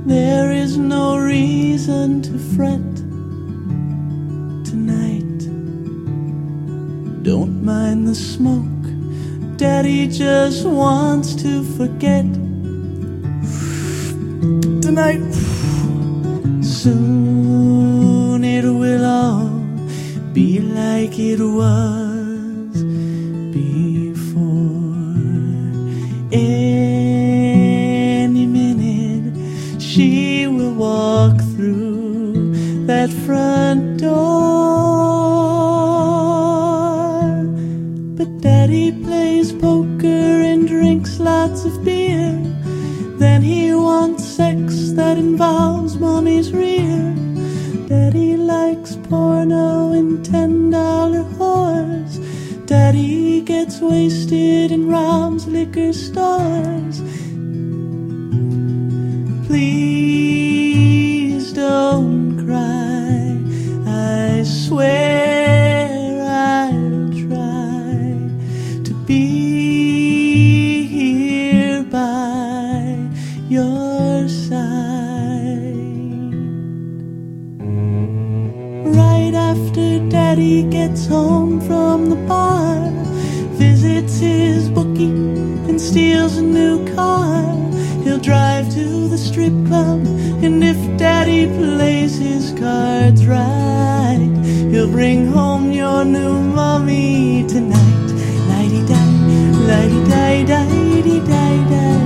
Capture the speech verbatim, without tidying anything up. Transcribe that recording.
There is no reason to fret tonight. Don't mind the smoke, Daddy just wants to forget tonight. Soon it will all be like it was before. Any minute she will walk through that front door. But Daddy plays poker and drinks lots of beer. Then he wants sex that involves Mommy's rear. Daddy likes porno and ten dollar whores. Daddy gets wasted in Rom's liquor stores. Please don't cry, I swear I'll try to be here by your side. Right after Daddy gets home from the bar, visits his bookie and steals a new car. He'll drive to the strip club, and if Daddy plays his cards right, he'll bring home your new mommy tonight. Lighty-di, lighty-di-di-di-di-di.